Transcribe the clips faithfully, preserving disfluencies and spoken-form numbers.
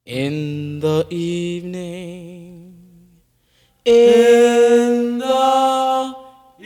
In the evening, in the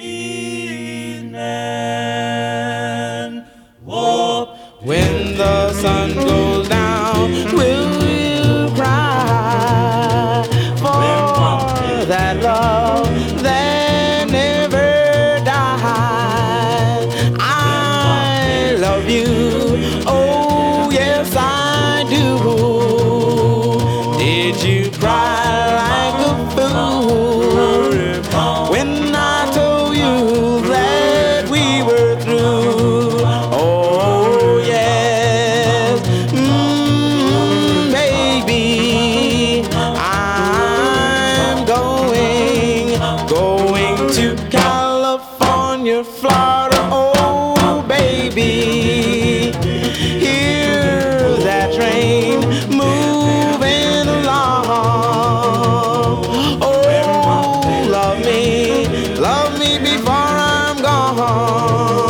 evening, whoa, when the sun goes down, will you cry for that love that never dies? I love you, oh yes I do. Did you cry like a fool when I told you that we were through? Oh yes, mm, baby, I'm going, going to California, Florida. Oh baby, hear that train moving along. Oh, love me, love me before I'm gone.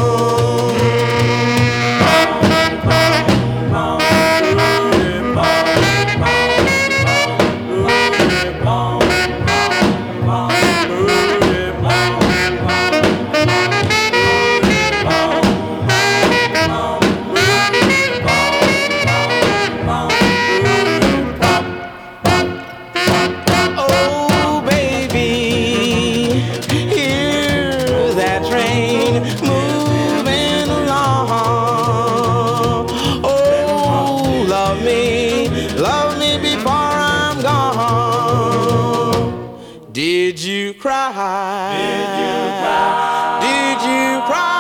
Oh, baby, hear that train moving along. Oh, love me, love me before I'm gone. Did you cry? Did you cry? Did you cry?